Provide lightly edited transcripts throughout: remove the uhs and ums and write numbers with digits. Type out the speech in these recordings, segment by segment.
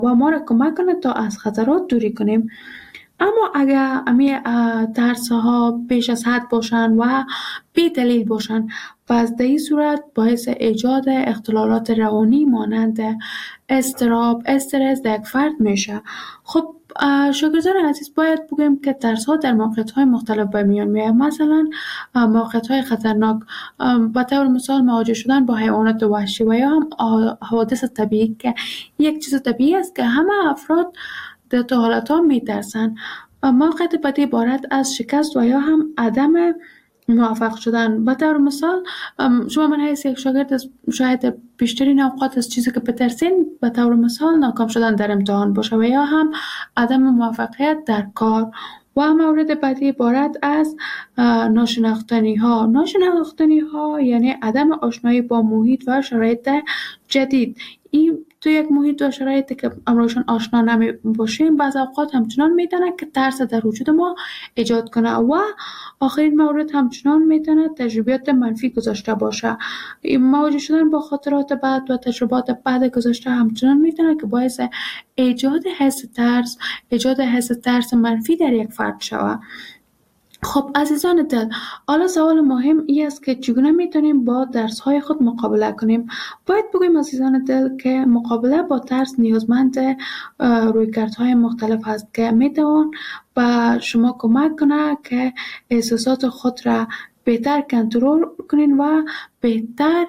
و ما را کمک کنه تا از خطرات دوری کنیم. اما اگر امی ترس ها بیش از حد باشن و بی دلیل باشن، پس در این صورت باعث ایجاد اختلالات روانی مانند اضطراب، استرس در یک فرد میشه. خب شاگردان عزیز، باید بگویم که ترس ها در موقعیت های مختلف به میان میاد. مثلا موقعیت های خطرناک، به طور مثال مواجه شدن با حیوانات وحشی و یا هم حوادث طبیعی که یک چیز طبیعی است که همه افراد در تو حالت ها می ترسن. موقعیت بعدی عبارت از شکست و یا هم عدم موفق شدن. به طور مثال شما من حیث یک شاگرد شاید بیشترین اوقات از چیزی که بترسین به طور مثال ناکام شدن در امتحان باشه و یا هم عدم موفقیت در کار. و مورد بعدی عبارت از ناشناختنی ها یعنی عدم آشنایی با محیط و شرایط جدید. این تو یک محیط و شرایطی که امروزشان آشنا نمی باشیم بعض اوقات همچنان میتونه که ترس در وجود ما ایجاد کنه. و آخرین مورد همچنان میتونه تجربیات منفی گذاشته باشه. مواجه شدن با خاطرات بد و تجربات بد گذاشته همچنان میتونه که باعث ایجاد حس ترس منفی در یک فرد شود. خب عزیزان دل، حالا سوال مهم این است که چگونه میتونیم با درس‌های خود مقابله کنیم؟ باید بگویم عزیزان دل که مقابله با ترس نیازمند رویکردهای مختلف است که میتوان به شما کمک کنه که احساسات خود را بهتر کنترل کنین و بهتر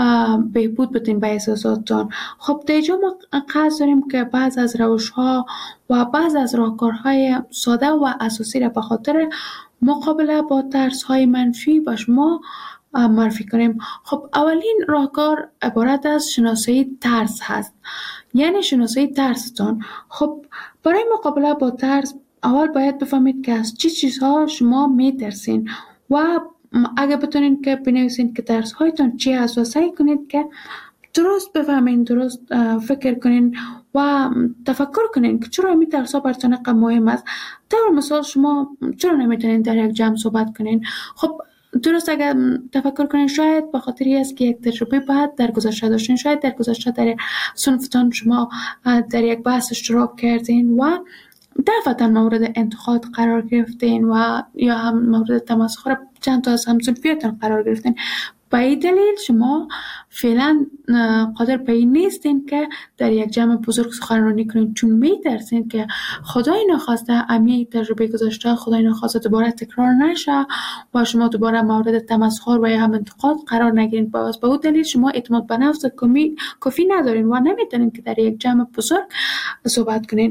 بهبود بدین به احساساتتان. خب در اینجا ما قصد داریم که بعض از روش‌ها و بعض از راهکارهای ساده و اساسی را به خاطر مقابله با ترس‌های منفی به شما معرفی کنیم. خب اولین راهکار عبارت از شناسایی ترس هست، یعنی شناسایی ترستان. خب برای مقابله با ترس اول باید بفهمید که از چه چیزها شما میترسین و اگه بتونین که بنویسین که ترس هایتان چی هست و سعی کنید که درست بفهمین، درست فکر کنین و تفکر کنین که چرا این ترس ها براتون اینقدر مهم است. طور مثال شما چرا نمیتونین در یک جمع صحبت کنین؟ خب درست اگر تفکر کنین شاید به خاطر این است که یک تجربه بعد در گذشته داشتین، شاید در گذشته در صنفتان شما در یک بحث اشتراک کردین و دفعتا مورد انتقاد قرار گرفتین و یا هم مورد تمسخر چند تا از همصنفیاتون قرار گرفتین. به این دلیل شما فعلا قادر به این نیستین که در یک جمع بزرگ سخنرانی کنین، چون میترسین که خدای نخواسته امی تجربه گذاشته خدای نخواسته دوباره تکرار نشه و شما دوباره مورد تمسخر و یا هم انتقاد قرار نگیرین. به اون دلیل شما اعتماد به نفس کافی ندارین و نمیتونین که در یک جمع بزرگ صحبت کنین.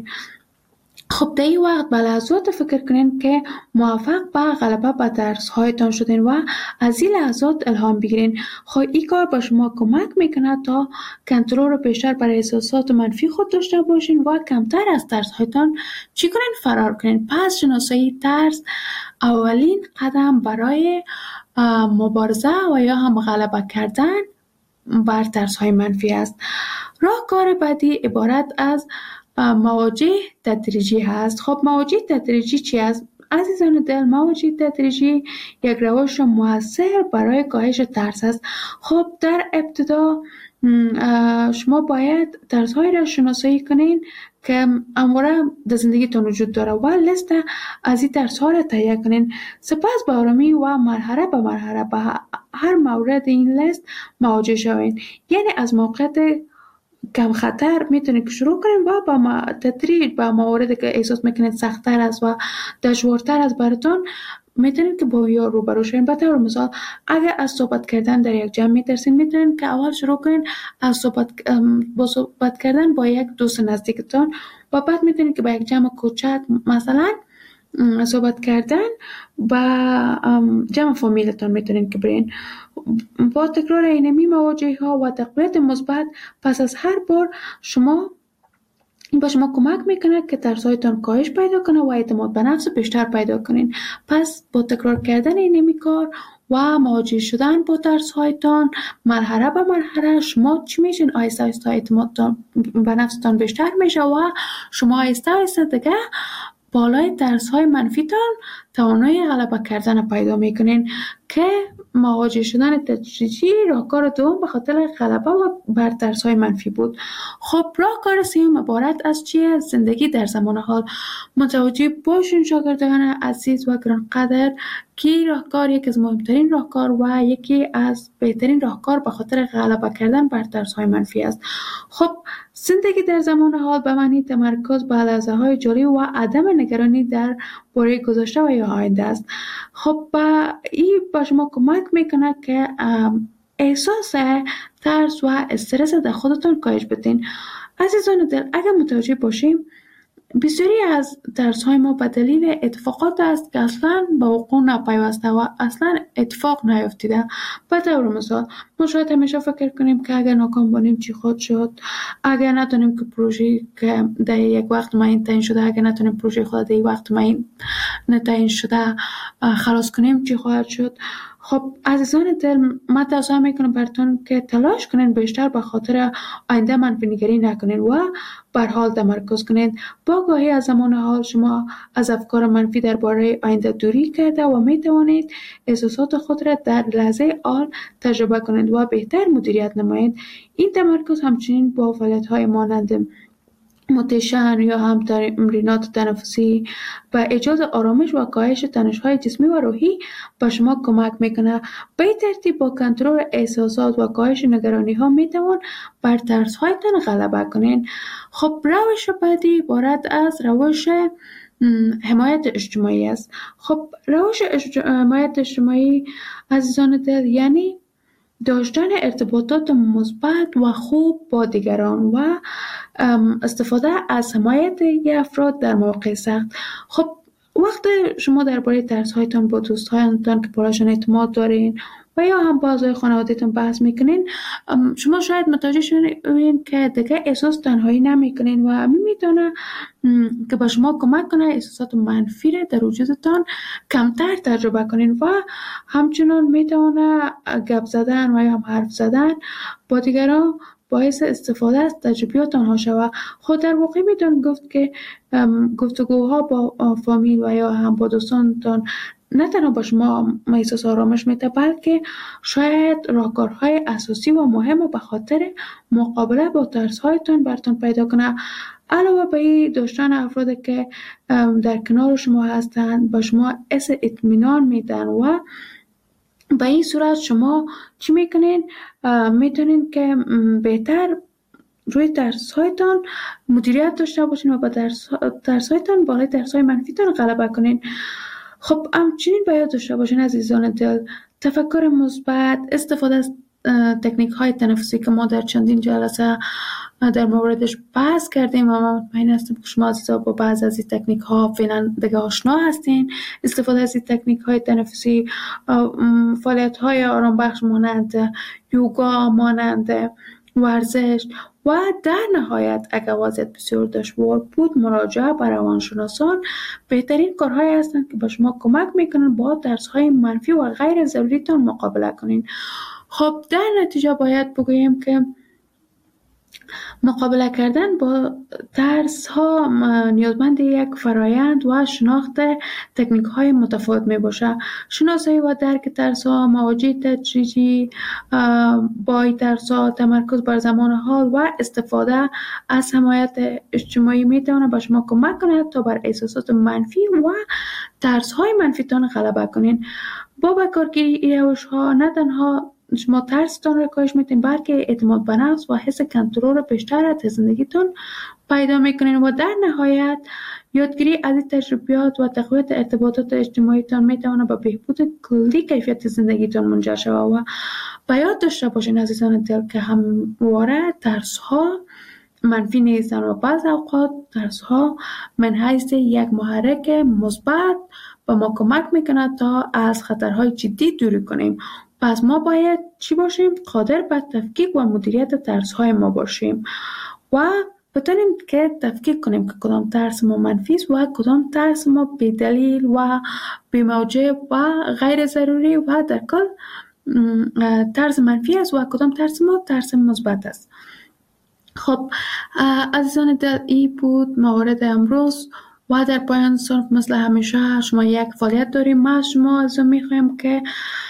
خب در این وقت به لحظات فکر کنین که موفق به غلبه به درس هایتان شدین و از این لحظات الهام بگیرین. خب این کار به شما کمک میکنه تا کنترل رو بیشتر بر احساسات منفی خود داشته باشین و کمتر از ترس هایتان چی کنین؟ فرار کنین. پس شناسایی ترس اولین قدم برای مبارزه و یا هم غلبه کردن بر ترس های منفی است. راهکار بعدی عبارت از مواجه تدریجی هست. خب مواجه تدریجی چی است؟ عزیزان دل، مواجه تدریجی یک روش مؤثر برای کاهش ترس است. خب در ابتدا شما باید ترس‌های را شناسایی کنین که همواره در زندگیتون وجود داره و لیست از این ترس‌ها را تهیه کنین. سپس به آرامی و مرحله به مرحله به هر مورد این لیست مواجه شوین. یعنی از موقعیت کم خطر میتونید که شروع کنید و با تدریج با مواردی که احساس میکنید سخت‌تر است و دشوارتر است براتون میتونید که با یا روبرو شوین. به طور مثال اگر از صحبت کردن در یک جمع میترسین میتونید که اول شروع کنید از صحبت کردن با یک دوست نزدیکتان و بعد میتونید که با یک جمع کوچک مثلا صحبت کردن با جمع فامیلتان میتونید که برین. با تکرار اینمی مواجهه ها و تقویت مثبت پس از هر بار به شما کمک میکنه که ترسایتان کاهش پیدا کنه و اعتماد به نفس بیشتر پیدا کنین. پس با تکرار کردن اینمی کار و مواجه شدن با ترسایتان مرحله به مرحله شما چی میشین؟ آهسته آهسته اعتماد به نفستان بیشتر میشه و شما آهسته آهسته دیگه بالای ترس‌های منفیتان توانایی غلبه کردن پیدا میکنین که مواجه شدن تدریجی راهکار دوم به خاطر غلبه و بر ترس‌های منفی بود. خب راهکار سوم عبارت از چیه؟ زندگی در زمان حال. متوجه باشین شاگردان عزیز و گرانقدر که راهکار یکی از مهمترین راهکار و یکی از بهترین راهکار به خاطر غلبه کردن بر ترس‌های منفی است. خب زندگی در زمان حال به معنی تمرکز بر لحظه‌های جاری و عدم نگرانی در باره گذشته و یا آینده است. خب این به شما کمک میکنه که احساس ترس و استرس در خودتون کاهش بدین. عزیزان دل، اگر متوجه باشیم بسیاری از ترس‌های ما به دلیل اتفاقات است که اصلا به وقوع نپیوسته و اصلا اتفاق نیفتیده. به طور مثال ما شاید همیشه فکر کنیم که اگر ناکام باشیم چی خود شد، اگر نتونیم که پروژه که در یک وقت معین تعیین شده، اگر نتونیم پروژه خود در یک وقت معین تعیین شده خلاص کنیم چی خواهد شد. خب عزیزان دل، من توصیه میکنم براتون که تلاش کنین بیشتر به خاطر آینده منفی نگری نکنین و بر حال تمرکز کنین. با آگاهی از زمان حال شما از افکار منفی درباره آینده دوری کرده و می توانید احساسات خود را در لحظه حال تجربه کنید و بهتر مدیریت نمایید. این تمرکز همچنین با فعالیت‌های مانند متشن یا هم تمرینات تنفسی و ایجاد آرامش و کاهش تنش‌های جسمی و روحی به شما کمک میکنه. به این ترتیب با کنترل احساسات و کاهش نگرانی‌ها میتوان بر ترس‌هایتان غلبه کنین. خب روش بعدی عبارت از روش حمایت اجتماعی است. خب روش حمایت اجتماعی عزیزان دل یعنی داشتن ارتباطات مثبت و خوب با دیگران و استفاده از حمایت افراد در مواقع سخت. خب وقتی شما درباره ترس‌هایتان با دوستانتان که برایشان اعتماد دارین و یا هم با اعضای خانواده‌تان بحث میکنین، شما شاید متوجه شوین که دیگه احساس تنهایی نمیکنین و میتونه که به شما کمک کنه احساسات منفی را در وجودتان کمتر تجربه کنین و همچنان میتونه گپ زدن و یا هم حرف زدن با دیگران باعث استفاده از تجربیات آنها شود. خود در واقع میتون گفت که گفتگوها با فامیل و یا هم با دوستانتان نه تنها با شما احساس آرامش میده، بلکه شاید راهکارهای اساسی و مهم به خاطر مقابله با ترس‌هایتان براتون پیدا کنه. علاوه بر این داشتن افرادی که در کنار شما هستند با شما حس اطمینان میدن و به این صورت شما چی میکنین؟ میتونین که بهتر روی ترس‌هایتان مدیریت داشته باشین و با ترس‌هایتان بالای ترس‌های منفیتان غلبه کنین. خب همچنین باید داشته باشین عزیزان دل تفکر مثبت، استفاده از تکنیک های تنفسی که ما در چندین جلسه در موردش بحث کردیم و من مطمئن هستم که شما عزیزا با بعض از این تکنیک ها فعلا دیگه آشنا هستین. استفاده از این تکنیک های تنفسی، فعالیت های آرام بخش مانند یوگا، مانند ورزش و در نهایت اگر وضعیت بسیار دشوار بود مراجعه به روانشناسان بهترین کارهایی هستند که به شما کمک میکنن با ترس‌های منفی و غیر ضروریتان مقابله کنین. خب در نتیجه باید بگوییم که مقابله کردن با ترس ها نیازمند یک فرایند و شناخت تکنیک های متفاوت می باشه. شناسایی و درک ترس ها، مواجهه تدریجی با این ترس ها، تمرکز بر زمان حال و استفاده از حمایت اجتماعی می تواند به شما کمک کند تا بر احساسات منفی و ترس های منفی تان غلبه کنین. با بکارگیری این روش ها نه تنها شما ترستان را کاهش میتین بلکه اعتماد به نفس و حس کنترل بیشتر از زندگیتون پیدا میکنین و در نهایت یادگیری از این تجربیات و تقویت ارتباطات اجتماعیتان میتونه به بهبود کلی کیفیت زندگیتون منجر شود. و به یاد داشته باشین عزیزان دل که همواره ترس ها منفی نیستن و بعض اوقات ترس ها من حیث یک محرک مثبت به ما کمک میکنه تا از خطرهای جدی دوری کنیم. پس ما باید چی باشیم؟ قادر به تفکیک و مدیریت ترس‌های ما باشیم و بتونیم که تفکیک کنیم که کدام ترس ما منفی است و کدام ترس ما بی‌دلیل و بی‌موجب و غیر ضروری و در کل ترس منفی است و کدام ترس ما ترس مثبت است. خب عزیزان دل، این بود موارد امروز و در پایان صنف مثل همیشه شما یک فعالیت داریم. ما از شما میخوایم که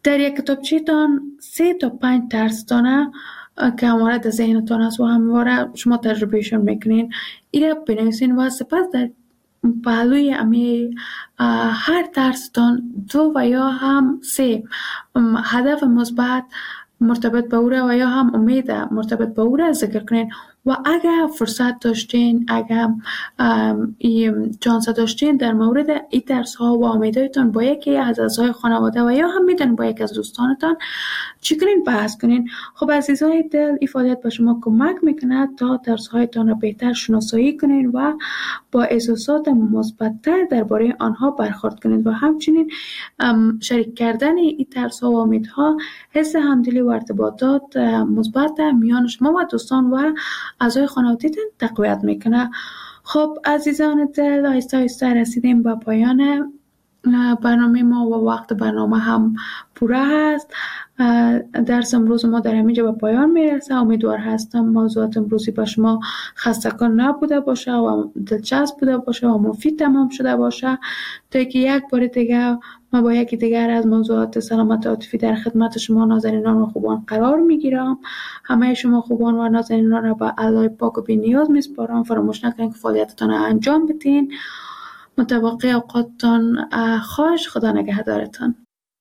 در یک کتابچه تان 3 تا 5 درس دانه که همواره در ذهنتان است و همواره شما تجربهشون میکنین ایره بنویسین و سپس در پهلوی امی هر درستان 2 و یا هم 3 هدف مثبت مرتبط به او را و یا هم امید مرتبط به او را ذکر کنین و اگر فرصت داشتین، اگر چانس داشتین در مورد این درس ها و امیدهایتان با یکی از اعضای خانواده و یا هم میتونین با یک از دوستانتان چی کنین بحث کنین. خب عزیزای دل، این فعالیت به شما کمک میکنه تا درس هایتان را بهتر شناسایی کنین و با احساسات مثبت‌تر درباره آنها برخورد کنین و همچنین شریک کردن این درس ها و امیدها حس همدلی و ارتباطات مثبت میان شما و دوستان و اعضای خانواده‌تان تقویت میکنه. خب عزیزان دل، آهسته آهسته رسیدیم به پایان برنامه ما و وقت برنامه هم پوره هست. درس امروز ما در همینجا به پایان میرسه. امیدوار هستم موضوعات امروزی به شما خسته‌کن نبوده باشه و دلچسب بوده باشه و مفید تمام شده باشه تا که یک بار دیگه ما با یکی دیگر از موضوعات سلامت عاطفی در خدمت شما نازنینان و خوبان قرار میگیرم. همه شما خوبان و نازنینان را به الله پاک و بی نیاز میسپارم. فراموش نکنید که فعالیتتان را انجام بدین. متوقع اوقاتتان خواهش. خدا نگهدارتان.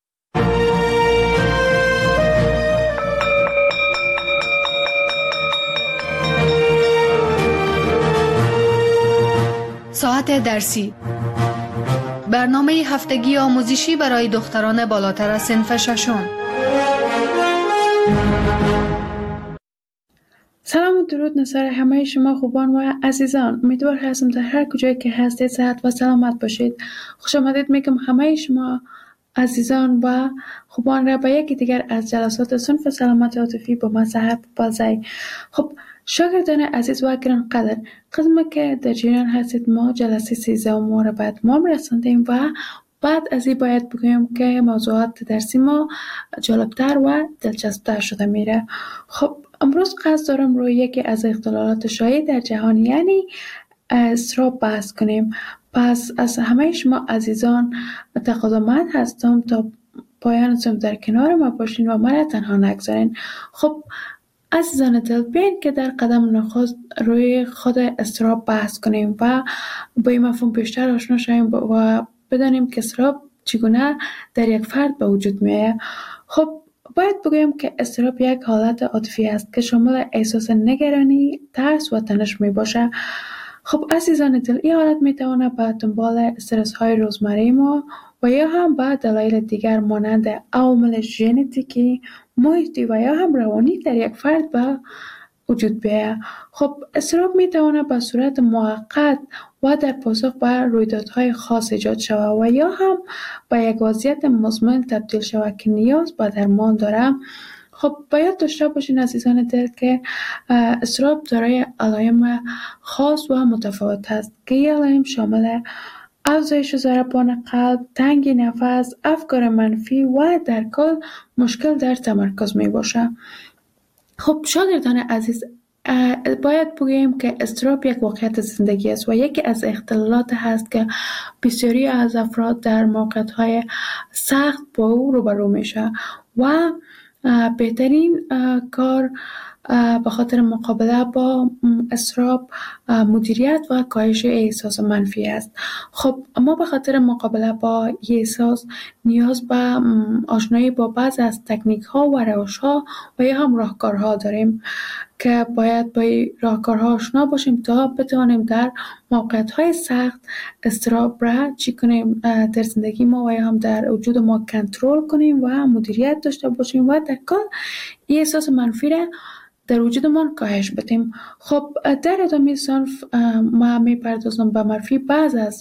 ساعت درسی، برنامه هفتگی آموزشی برای دختران بالاتر از صنف ششم. سلام و درود نثار همه شما خوبان و عزیزان. امیدوار هستم در هر کجایی که هستید صحت و سلامت باشید. خوش آمدید میگم همه شما عزیزان و خوبان را به یکی دیگر از جلسات صنف سلامت عاطفی با من صحت بازی. خب شاگردان عزیز و گرانقدر، قسمی که در جریان هستید ما جلسه 13 ما را به اتمام رساندیم و بعد از این باید بگویم که موضوعات درسی ما جالبتر و دلچسبتر شده میره. خب امروز قصد دارم روی یکی از اختلالات شایع در جهان یعنی اضطراب بحث کنیم. پس از همه شما عزیزان تقاضامند هستم تا پایان سم در کنار ما باشین و مرا تنها نگذارین. خب عزیزان دل، بیاین که در قدم نخست روی خود اضطراب بحث کنیم و با این مفهوم بیشتر آشنا شویم و بدانیم که اضطراب چگونه در یک فرد به وجود میآید. خب باید بگویم که اضطراب یک حالت عاطفی است که شامل احساس نگرانی، ترس و تنش می باشه. خب عزیزان دل، این حالت می تواند به دنبال استرس های روزمره ما و یا هم به دلایل دیگر مانند عوامل ژنتیکی، محیطی و یا هم روانی در یک فرد به وجود بیاید. خب اضطراب می تواند به صورت موقت و در پاسخ به رویدادهای خاص ایجاد شود و یا هم به یک وضعیت مزمن تبدیل شود که نیاز به درمان دارد. خب باید داشته باشین عزیزان دل که اضطراب دارای علائم خاص و متفاوت است که این علائم شامل افزایش ضربان قلب، تنگی نفس، افکار منفی و در کل مشکل در تمرکز می باشه. خب شاگردان عزیز، باید بگوییم که اضطراب یک واقعیت زندگی است و یکی از اختلالات هست که بسیاری از افراد در موقعیت‌های سخت با او روبرو میشه و بهترین کار به خاطر مقابله با اضطراب مدیریت و کاهش احساس منفی است. خب ما به خاطر مقابله با این احساس نیاز به آشنایی با بعض از تکنیک ها و روش ها و یا هم راهکارها داریم که باید با این راهکارها آشنا باشیم تا بتوانیم در موقعیت های سخت اضطراب را چی کنیم در زندگی ما و یا هم در وجود ما کنترل کنیم و مدیریت داشته باشیم و در کل این احساس منفی را در وجودمان کاهش بدیم. خب در ادامه صنف ما میپردازم به معرفی بعض از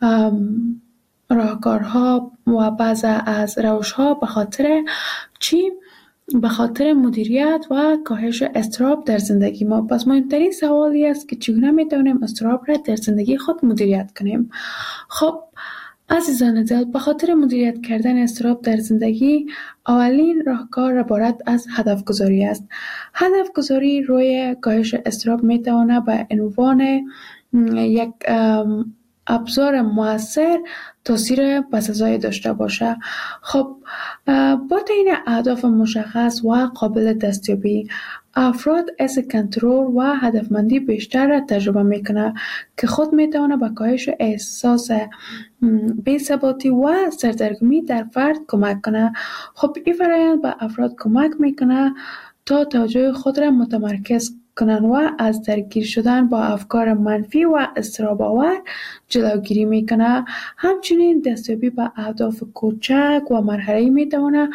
راهکارها و بعض از روش‌ها به خاطر چی؟ به خاطر مدیریت و کاهش اضطراب در زندگی ما. پس مهمترین سوالی است که چگونه میتونیم اضطراب را در زندگی خود مدیریت کنیم. خب عزیزان دل، به خاطر مدیریت کردن اضطراب در زندگی اولین راهکار عبارت از هدف گذاری است. هدف گذاری روی کاهش اضطراب میتواند به عنوان یک ابزار موثر تاثیر بسزایی داشته باشه. خب با تعیین اهداف مشخص و قابل دستیابی، افراد حس کنترل و هدفمندی بیشتر را تجربه میکنه که خود میتونه به کاهش احساس بی‌ثباتی و سردرگمی در فرد کمک کنه. خب این فرآیند به افراد کمک میکنه تا توجه خود را متمرکز کنند و از درگیر شدن با افکار منفی و اضطراب‌آور جلوگیری میکنه. همچنین دستیابی به اهداف کوچک و مرحله‌ای میتواند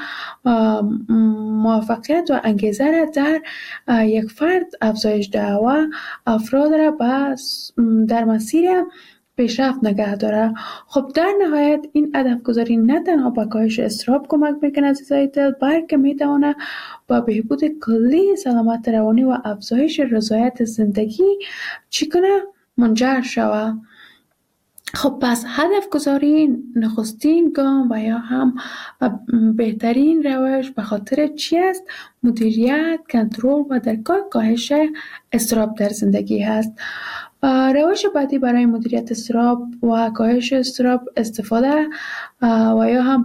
موفقیت و انگیزه را در یک فرد افزایش دهد و افراد را در مسیر پیشرفت نگه داره. خب در نهایت این هدف گذاری نه تنها به کاهش اضطراب کمک میکنه عزیزای دل، بلکه میتونه با بهبود کلی سلامت روانی و افزایش رضایت زندگی منجر شود. خب پس هدف گذاری نخستین گام و یا هم بهترین روش به خاطر چی است؟ مدیریت، کنترل و در کار کاهش اضطراب در زندگی هست. روش بعدی برای مدیریت اضطراب و کاهش اضطراب استفاده و یا هم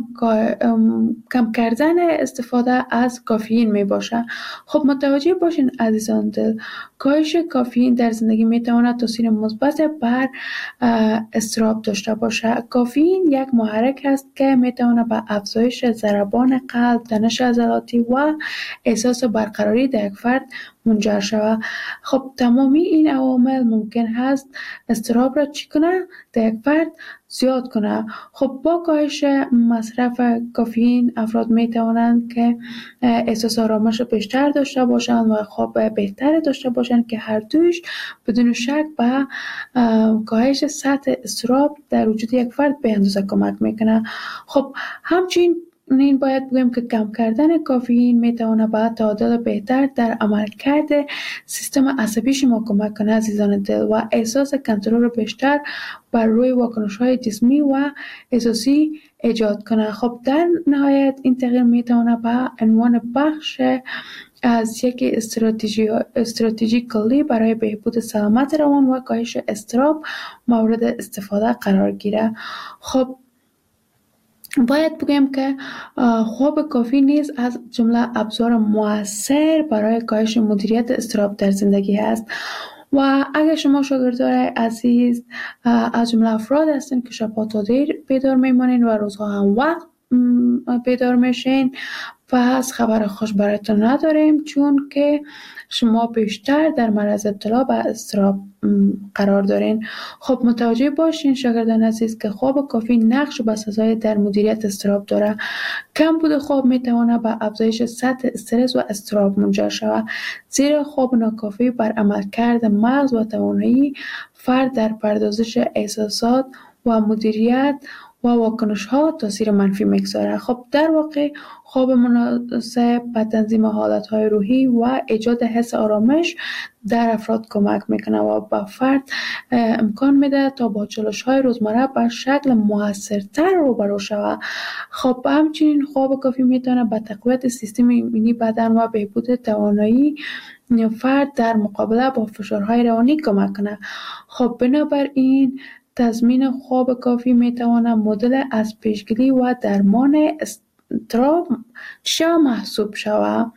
کم کردن استفاده از کافئین می باشه. خب متوجه باشین عزیزان دل، کاهش کافئین در زندگی می تواند تاثیر مثبت بر اضطراب داشته باشه. کافئین یک محرک است که می تواند به افزایش ضربان قلب، تنش عضلاتی و احساس برقراری در یک فرد منجر شود. خب تمامی این عوامل ممکن هست اضطراب را چی کنه؟ در یک فرد زیاد کنه. خب با کاهش مصرف کافئین افراد می توانند که احساس آرامش بیشتر داشته باشند و خواب بهتر داشته باشند که هر دویش بدون شک به کاهش سطح اضطراب در وجود یک فرد به اندازه کمک میکنه. خب همچنین باید بگویم که کم کردن کافئین میتونه به تعادل بهتر در عملکرد سیستم عصبی شما کمک کنه عزیزان دل و احساس کنترل بیشتر بر روی واکنش‌های جسمی و احساسی ایجاد کنه. خب در نهایت این تغییر میتونه به عنوان بخش از یک استراتژی کلی برای بهبود سلامت روان و کاهش اضطراب مورد استفاده قرار گیره. خب باید بگم که خواب کافی نیز از جمله ابزار موثر برای کاهش مدیریت اضطراب در زندگی است و اگر شما شاگردای عزیز از جمله افراد هستین که شبها تا دیر بیدار میمانین و روزها هم وقت بیدار میشین، پس خبر خوش براتون نداریم، چون که شما بیشتر در معرض ابتلا به اضطراب قرار دارین. خب متوجه باشین شاگردان عزیز که خواب کافی نقش بسزای در مدیریت اضطراب داره. کم بود خواب میتونه به افزایش سطح استرس و اضطراب منجر شود، زیرا خواب ناکافی بر عملکرد مغز و توانایی فرد در پردازش احساسات و مدیریت و واکنش ها تاثیر منفی میگذاره. خب در واقع خواب مناسب به تنظیم حالت های روحی و ایجاد حس آرامش در افراد کمک میکنه و به فرد امکان میده تا با چالش های روزمره به شکل موثرتر روبرو شود. خب همچنین خواب کافی میتونه به تقویت سیستم ایمنی بدن و بهبود توانایی فرد در مقابله با فشارهای روانی کمک کنه. خب بنابراین تضمین خواب کافی میتواند مدل از پیشگیری و درمان اضطراب محسوب شود.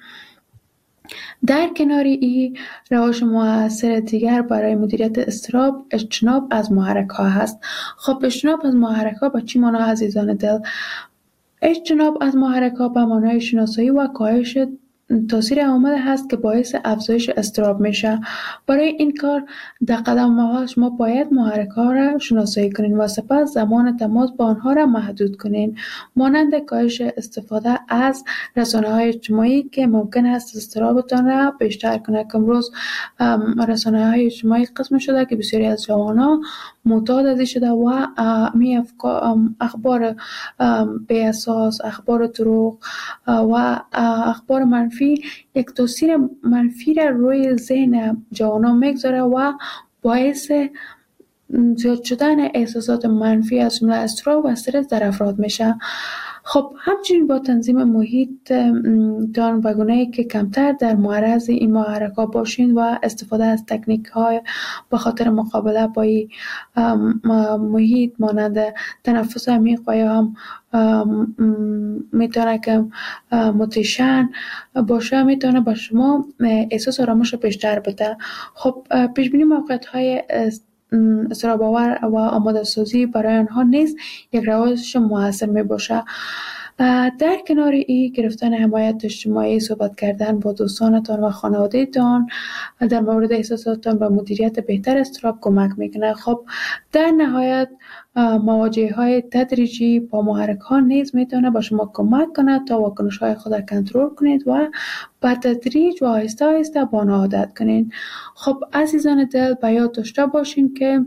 در کنار این روش موثر دیگر برای مدیریت اضطراب اجتناب از محرک ها هست. خب اجتناب از محرک ها به چی معنی عزیزان دل؟ اجتناب از محرک ها به معنای شناسایی و کاهش تاثیر عوامل هست که باعث افزایش اضطراب میشه. برای این کار در قدم اول شما باید محرک ها را شناسایی کنین و سپس زمان تماس با آنها را محدود کنین، مانند کاهش استفاده از رسانه‌های اجتماعی که ممکن است اضطرابتان را بیشتر کنه. که امروز رسانه‌های اجتماعی قسم شده که بسیاری از جوانان معتاد ازش شده و می اخبار بی اساس، اخبار دروغ و اخبار منفی یک تاثیر منفی را روی ذهن جوانان میگذاره و باعث زیاد شدن احساسات منفی از جمله اضطراب و استرس در افراد میشه. خب همچنین با تنظیم محیط تان و گونه‌ای که کمتر در معرض این محرک‌ها باشین و استفاده از تکنیک‌های به خاطر مقابله با این محیط مانند تنفس عمیق و یا هم میتونه که موتیشن باشه، میتونه با شما احساس آرامش بیشتر بده. خب پیش بینی موقعیت‌های اضطراب آور و آماده سازی برای آنها نیز یک روش موثر می باشه. در کنار این گرفتن حمایت اجتماعی، صحبت کردن با دوستانتان و خانوادهتان در مورد احساساتتان و مدیریت بهتر اضطراب کمک میکنه. خب در نهایت مواجهه های تدریجی با محرک ها نیز میتونه با شما کمک کنه تا واکنش های خود را کنترل کنید و با تدریج و آهسته آهسته با آنها عادت کنید. خب عزیزان دل، به یاد داشته باشین که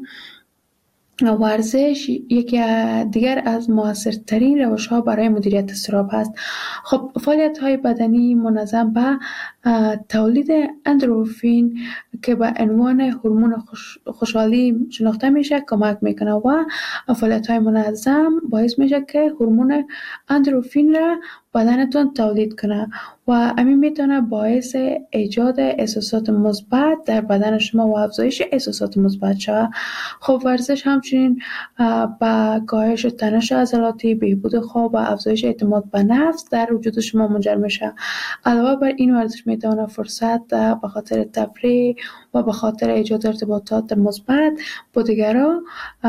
ورزش یکی دیگر از موثرترین روش‌ها برای مدیریت اضطراب هست. خب فعالیت‌های بدنی منظم به تولید اندروفین که به عنوان هورمون خوشحالی شناخته میشه کمک میکنه و فعالیت‌های منظم باعث میشه که هورمون اندروفین را بدنتون تولید کنه و همین میتونه باعث ایجاد احساسات مثبت در بدن شما و افزایش احساسات مثبت شود. خب ورزش همچنین با کاهش تنش عضلاتی، بهبود خواب و افزایش اعتماد به نفس در وجود شما منجر میشه. علاوه بر این ورزش میتونه فرصت به خاطر تفریح و به خاطر ایجاد ارتباطات مثبت با دیگران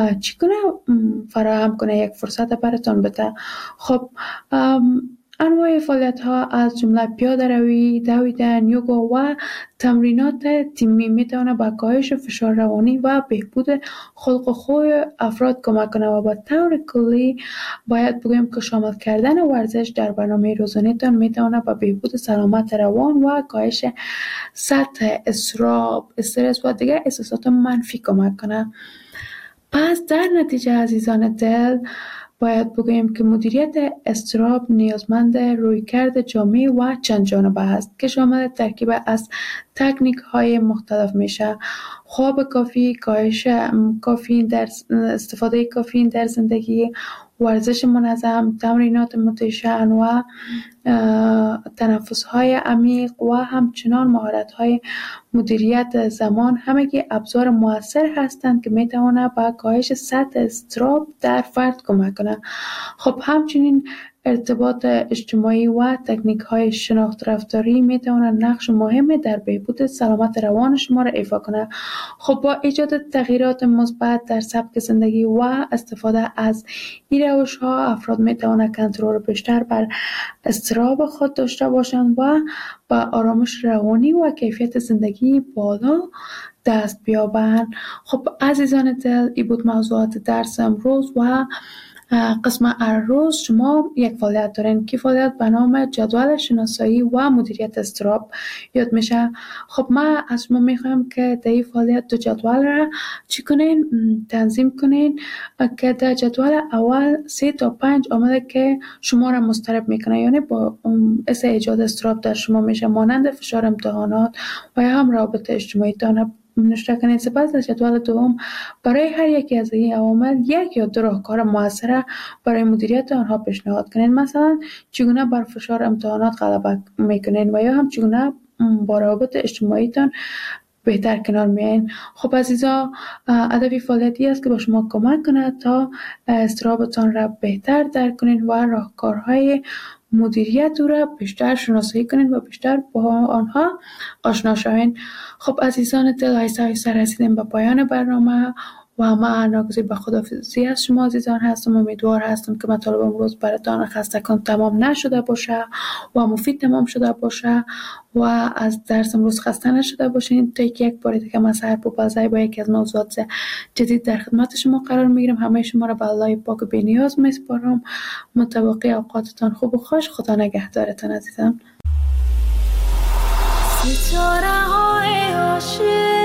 فراهم کنه، یک فرصت براتون بده. خب انواع فعالیت ها از جمله پیاده روی، دویدن، یوگا و تمرینات تیمی میتونه به کاهش فشار روانی و بهبود خلق و خوی افراد کمک کنه و به طور کلی باید بگویم که شامل کردن ورزش در برنامه روزانه تان میتونه به بهبود سلامت روان و کاهش سطح اضطراب، استرس و دیگر احساسات منفی کمک کنه. پس در نتیجه عزیزان دل باید بگوییم که مدیریت اضطراب نیازمند رویکرد جامع و چند جانبه است که شامل ترکیب از تکنیک های مختلف میشه: خواب کافی، کاهش کافئین در استفاده کافئین در زندگی، ورزش منظم، تمرینات موتیشن و تنفس های عمیق و همچنان مهارت های مدیریت زمان، همگی ابزار مؤثر هستند که میتواند به کاهش سطح اضطراب در فرد کمک کنند. خب همچنین ارتباط اجتماعی و تکنیک های شناخت رفتاری میتوانند نقش مهمی در بهبود سلامت روان شما را ایفا کنند. خب با ایجاد تغییرات مثبت در سبک زندگی و استفاده از این روش ها افراد میتوانند کنترل بیشتر بر اضطراب خود داشته باشند و با آرامش روانی و کیفیت زندگی بالا دست بیابند. خب عزیزان دل، این بود موضوعات درس امروز و قسم روز شما یک فعالیت دارین که فعالیت به نام جدول شناسایی و مدیریت اضطراب یاد میشه. خب ما از شما میخوایم که در این فعالیت دو جدول را چی کنین؟ تنظیم کنین که در جدول اول 3 تا 5 عامل که شما را مضطرب میکنه، یعنی با باعث ایجاد اضطراب در شما میشه، مانند فشار امتحانات و یا هم روابط اجتماعی تان نوشته کنید. سپس در جدول دوم برای هر یکی از این عوامل یک یا دو راهکار موثر برای مدیریت آنها پیشنهاد کنید. مثلا چگونه بر فشار امتحانات غلبه میکنین و یا هم چگونه با روابط اجتماعی تان بهتر کنار میایین. خب عزیزا، هدف فعالیتی است که با شما کمک کنه تا اضطرابتان را بهتر درک کنین و راهکارهای مدیریت او را بیشتر شناسایی کنین و بیشتر با آنها آشنا شوین. خب عزیزان دل، آهسته رسیدیم به پایان برنامه و من ناگزیر به خداحافظی از شما عزیزان هستم. امیدوار هستم که مطالب امروز براتان خستگان تمام نشده باشه و مفید تمام شده باشه و از درس امروز خسته نشده باشین. تا یک بار دیگه من سحر پوپلزی با یکی از موضوعات جدید در خدمت شما قرار میگیرم. همه شما را به الله پاک و بی‌نیاز میسپارم. متوقع اوقاتتان خوب و خوش. خدا نگهدارتان عزیزان. ستاره‌های عاشق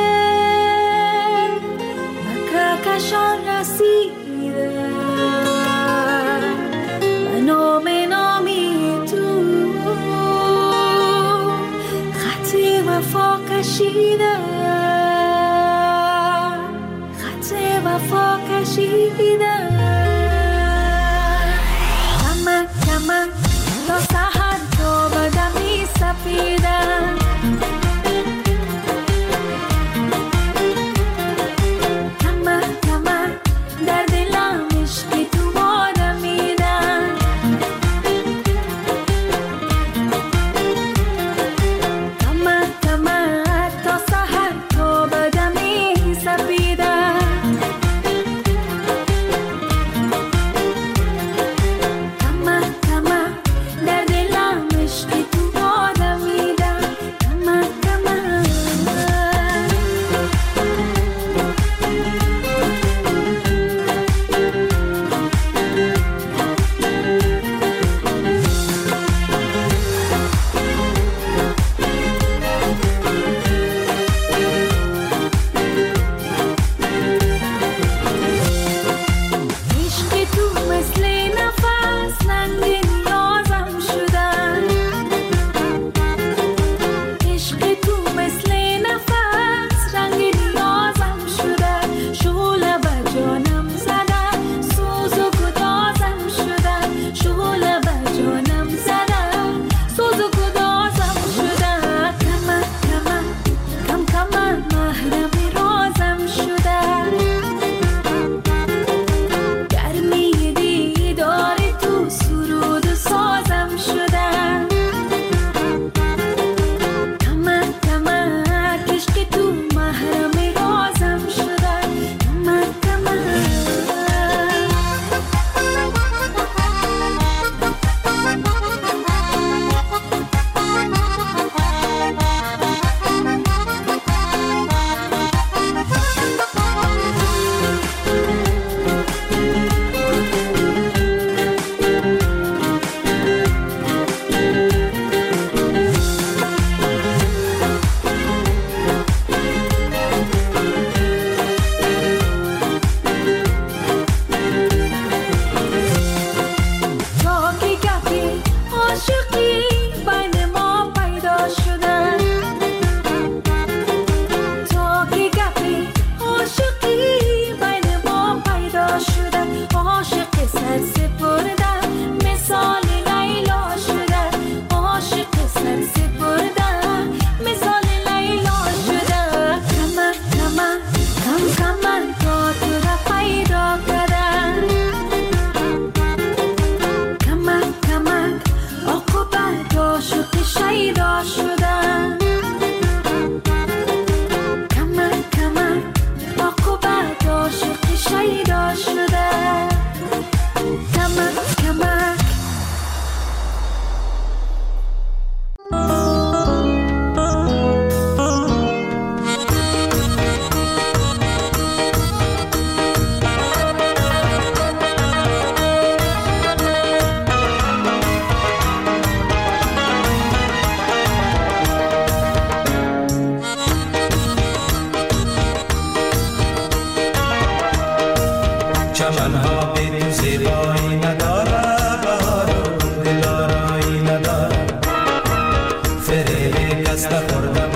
کشان رسیده و نامی تو خط وفا کشیده، خط کشیدن کمک کمک تا سحر تا بدمی سپیدن کمک کمک در دلم عشق تو بارمیدن کمک کمک تا سحر تا بدمی سپیدن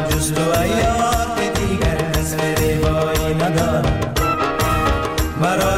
مرا